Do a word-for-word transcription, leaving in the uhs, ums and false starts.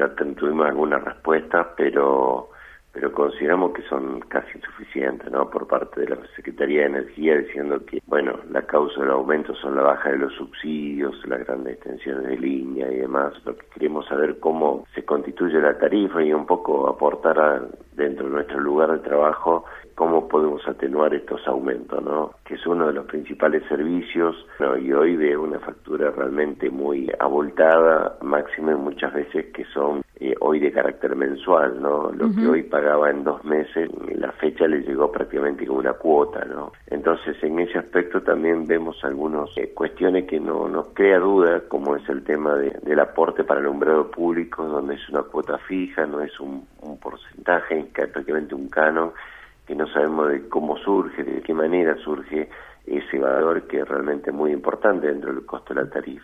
ya tuvimos algunas respuestas, pero pero consideramos que son casi insuficientes, ¿no? Por parte de la Secretaría de Energía, diciendo que, bueno, la causa del aumento son la baja de los subsidios, las grandes extensiones de línea y demás. Lo que queremos saber cómo se constituye la tarifa y un poco aportar a, dentro de nuestro lugar de trabajo, cómo podemos atenuar estos aumentos, ¿no? Que es uno de los principales servicios, ¿no? Y hoy de una factura realmente muy abultada, máxima muchas veces que son eh, hoy de carácter mensual, ¿no? Lo uh-huh. que hoy pagaba en dos meses, la fecha le llegó prácticamente como una cuota, ¿no? Entonces, en ese aspecto también vemos algunas eh, cuestiones que no nos crea duda, como es el tema de, del aporte para el alumbrado público, donde es una cuota fija, no es un, un porcentaje, es prácticamente un canon, que no sabemos de cómo surge, de qué manera surge ese valor que es realmente muy importante dentro del costo de la tarifa.